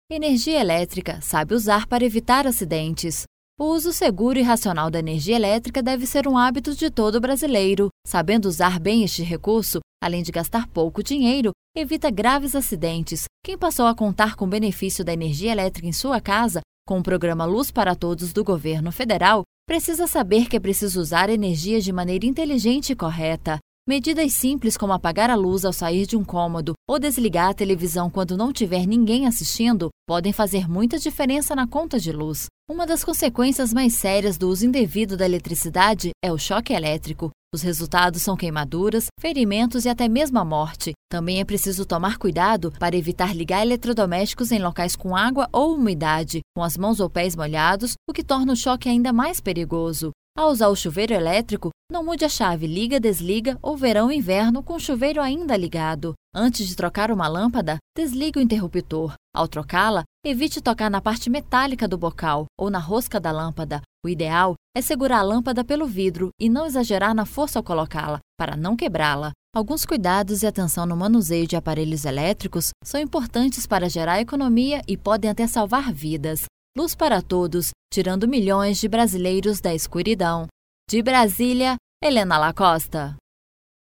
Energia elétrica, sabe usar para evitar acidentes. O uso seguro e racional da energia elétrica deve ser um hábito de todo brasileiro. Sabendo usar bem este recurso, além de gastar pouco dinheiro, evita graves acidentes. Quem passou a contar com o benefício da energia elétrica em sua casa, com o programa Luz para Todos do governo federal, precisa saber que é preciso usar a energia de maneira inteligente e correta. Medidas simples como apagar a luz ao sair de um cômodo ou desligar a televisão quando não tiver ninguém assistindo podem fazer muita diferença na conta de luz. Uma das consequências mais sérias do uso indevido da eletricidade é o choque elétrico. Os resultados são queimaduras, ferimentos e até mesmo a morte. Também é preciso tomar cuidado para evitar ligar eletrodomésticos em locais com água ou umidade, com as mãos ou pés molhados, o que torna o choque ainda mais perigoso. Ao usar o chuveiro elétrico, não mude a chave liga-desliga ou verão e inverno com o chuveiro ainda ligado. Antes de trocar uma lâmpada, desligue o interruptor. Ao trocá-la, evite tocar na parte metálica do bocal ou na rosca da lâmpada. O ideal é segurar a lâmpada pelo vidro e não exagerar na força ao colocá-la, para não quebrá-la. Alguns cuidados e atenção no manuseio de aparelhos elétricos são importantes para gerar economia e podem até salvar vidas. Luz para todos, tirando milhões de brasileiros da escuridão. De Brasília, Helena Lacosta.